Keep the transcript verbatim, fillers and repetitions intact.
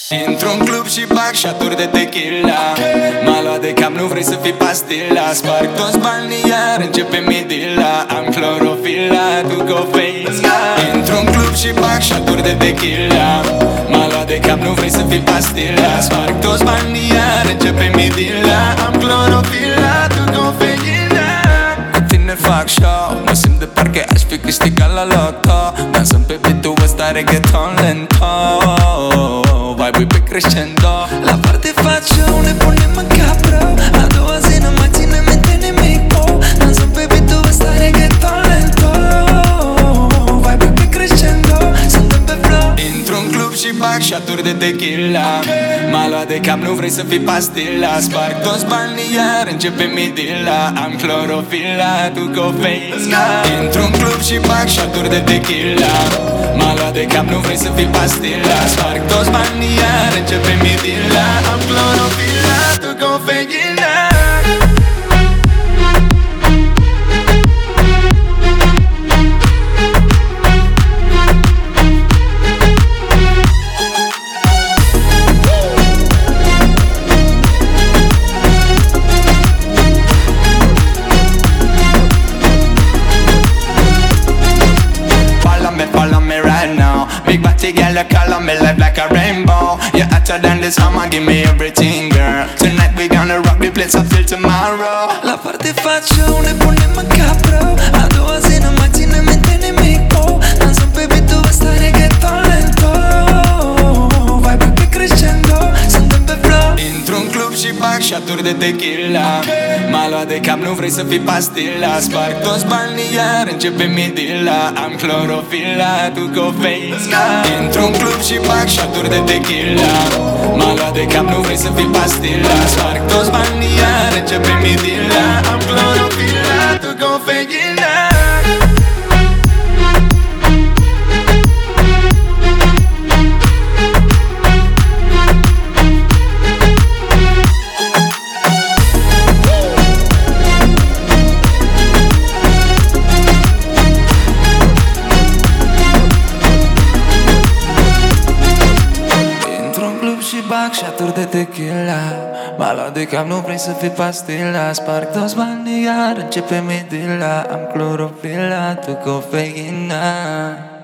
Intr-un club și bag șaturi de tequila. M-a luat de cap, nu vrei să fii pastila. Sparg toți banii, iar începe midila. Am clorofila, tu cofeina. Intr-un club și bag șaturi de tequila. M-a luat de cap, nu vrei să fii pastila. Sparg toți banii, iar începe midila. Am clorofila, tu cofeina. Cu tine fac show, mă simt de parcă aș fi câștigat la loto. Dansăm pe beat-ul ăsta reggaeton lento. Vibe-ui pe crescendo. La parte faccio, ne punem în cap rău. A doua zi nu mai ține minte nimic, oh. Dansăm pe beat-ul ăsta reggaeton lento. Vibe-ui pe crescendo, suntem pe flow. Intr-un club și bag șaturi de tequila. M-a luat de cap, nu vrei să fii pastila. Sparg toți banii, iar începe midila. Am clorofila, tu cofeina. Intr-un club și bag șaturi de tequila. M-a luat de cap, nu vrei să fii pastila. Sparg toți banii, iar începe midila. Am clorofila, tu cofeina. Follow me right now. Big body girl, you color me life like a rainbow. You're hotter than the summer, give me everything, girl. Tonight we gonna rock the place up till tomorrow. La parte faccio, ne punem în cap rău. A doua zi nu mai ține minte nimic, oh. Dansăm pe beat-ul ăsta reggaeton lento. Vibe-ul pe crescendo, suntem pe flow. Intr-un club și bag șaturi de tequila. M-a luat de cap, nu vrei să fii pastila. Sparg toți banii, iar începe midila. Am clorofila, tu cofeina. Intr-un club și bag șaturi de tequila. M-a luat de cap, nu vrei să fii pastila. Sparg toți banii, iar începe midila. Am clorofila, tu cofeina. Și bag șaturi de tequila. M-a luat de cap, nu vrei să fii pastila. Sparg toți banii, iar începe midila. Am clorofila, tu cofeina.